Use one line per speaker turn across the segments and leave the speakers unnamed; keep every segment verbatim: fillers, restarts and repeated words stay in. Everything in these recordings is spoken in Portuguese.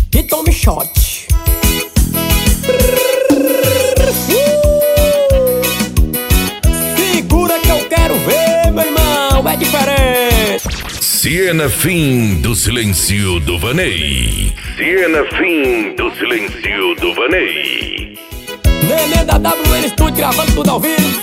e tome shot. Segura que eu quero ver, meu irmão, é diferente.
Cena fim do silêncio do Vanei. Cena fim do silêncio do Vanei.
Nenê da W N Studio gravando tudo ao vivo.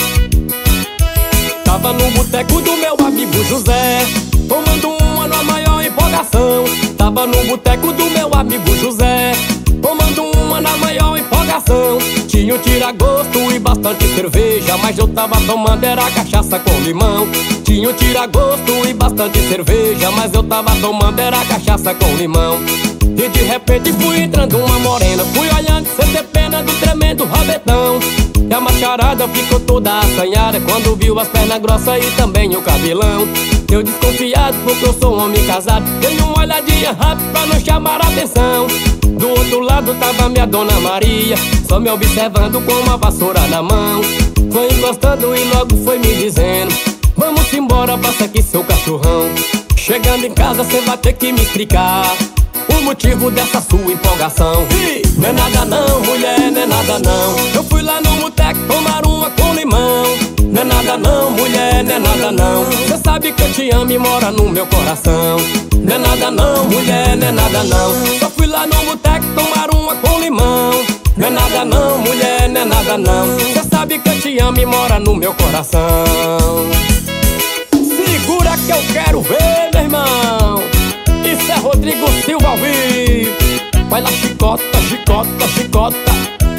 Tava no boteco do meu amigo José, tomando uma na maior empolgação. Tava no boteco do meu amigo José, tomando uma na maior empolgação. Tinha um tira-gosto e bastante cerveja, mas eu tava tomando era cachaça com limão. Tinha um tira-gosto e bastante cerveja, mas eu tava tomando era cachaça com limão. E de repente fui entrando uma morena, fui olhando sem ter pena do tremendo rabetão. E a macharada ficou toda assanhada quando viu as pernas grossas e também o cabelão. Eu desconfiado porque eu sou um homem casado, dei uma olhadinha rápida pra não chamar a atenção. Do outro lado tava minha dona Maria, só me observando com uma vassoura na mão. Foi encostando e logo foi me dizendo: vamos embora, passa aqui seu cachorrão. Chegando em casa cê vai ter que me explicar o motivo dessa sua empolgação. Ih, não é nada não, mulher, não é nada não. Eu fui lá no boteco tomar uma com limão. Não é nada não, mulher, não é nada não. Cê sabe que eu te amo e mora no meu coração. Não é nada não, mulher, não é nada não. Só fui lá no boteco tomar uma com limão. Não é nada não, mulher, não é nada não. Cê sabe que eu te amo e mora no meu coração. Segura que eu quero ver, meu irmão. Isso é Rodrigo Silva ao vivo. Vai lá, chicota, chicota, chicota.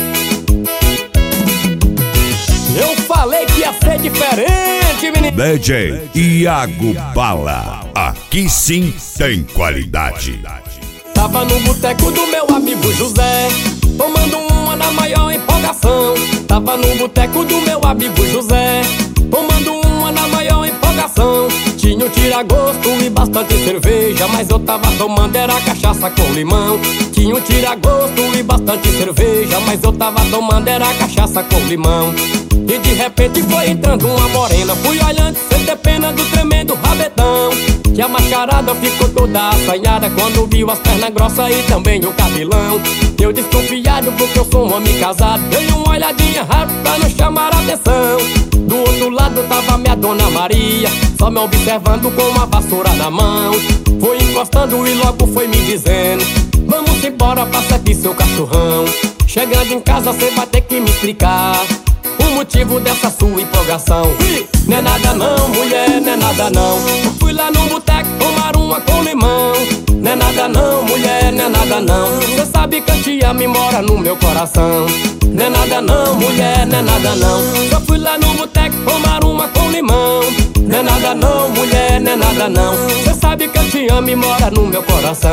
Eu falei que ia ser diferente, menino.
D J Iago Bala. Aqui sim tem qualidade.
Tava no boteco do meu amigo José, tomando uma na maior empolgação. Tava no boteco do meu amigo José, tomando uma na maior empolgação. Tinha um tira-gosto e bastante cerveja, mas eu tava tomando era cachaça com limão. Tinha um tira-gosto e bastante cerveja, mas eu tava tomando era cachaça com limão. E de repente foi entrando uma morena, fui olhando sem ter pena do tremendo rabetão. Que a macharada ficou toda assanhada quando viu as pernas grossas e também o cabelão. Eu desconfiado porque eu sou um homem casado, dei uma olhadinha rápida pra não chamar a atenção. Do outro lado tava minha dona Maria, só me observando com uma vassoura na mão. Foi encostando e logo foi me dizendo: vamos embora, passa aqui seu cachorrão. Chegando em casa cê vai ter que me explicar o motivo dessa sua empolgação. Ih, não é nada não, mulher, não é nada não. Eu fui lá no boteco tomar uma com limão. Não é nada não, mulher, não é nada não. Cê sabe que eu te amo e mora no meu coração. Não é nada não, mulher, não é nada não. Só fui lá no boteco tomar uma com limão. Não é nada não, mulher, não é nada não. Cê sabe que eu te amo e mora no meu coração.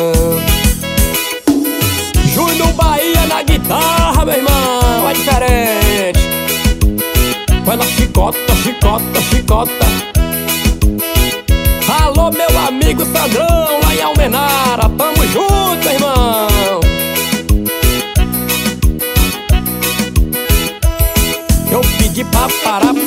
Júnior Bahia na guitarra, meu irmão, é diferente. Vai lá, chicota, chicota, chicota. Alô, meu amigo Sandrão, lá em Almenara, tamo junto, meu irmão. Eu pedi pra parar